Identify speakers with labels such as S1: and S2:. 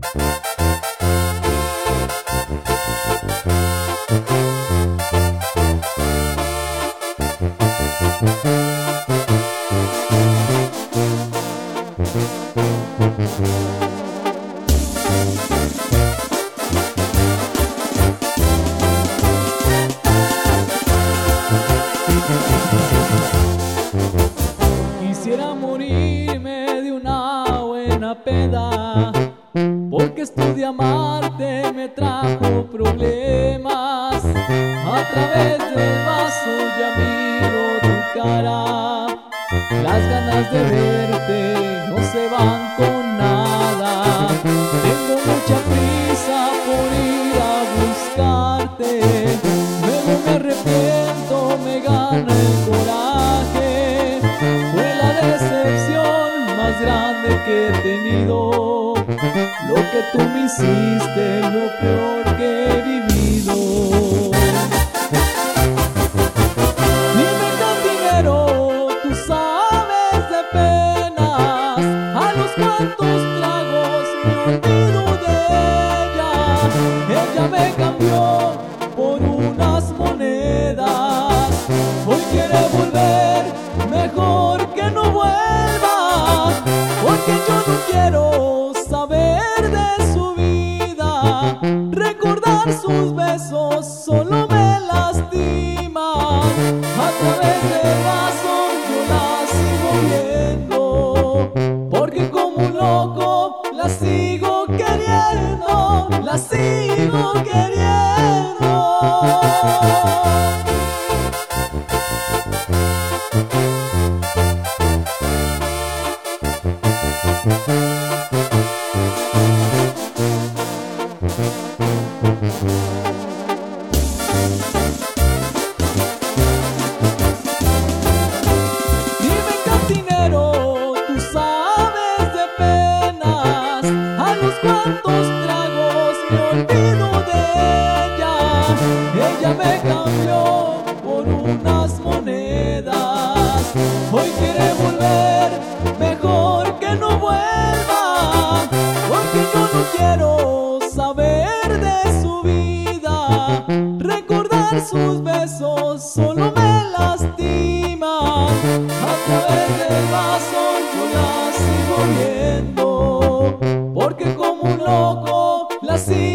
S1: Quisiera morirme de una buena peda, porque esto de amarte me trajo problemas. A través del vaso ya miro tu cara, las ganas de verte no se van con nada. Tengo mucha prisa por ir a buscarte, luego me arrepiento, me gana el coraje. Fue la decepción más grande que he tenido, lo que tú me hiciste es lo peor que he vivido. Dime, cantinero, tú sabes de penas, a los cuantos tragos me olvido de ella. Ella me cambió por unas monedas, hoy quiere volver, mejor que no vuelva, porque yo no quiero saber de su vida. Recordar sus besos solo me lastima. A través del vaso yo la sigo viendo, porque como un loco la sigo queriendo, la sigo queriendo. Dime, cantinero, tú sabes de penas, a los cuantos tragos me olvido de ella. Ella me cambió por unas monedas, hoy quiere volver, mejor que no vuelva, porque yo no quiero saber de su vida. Recordar sus besos solo me lastima. A través del vaso yo la sigo viendo, porque como un loco la sigo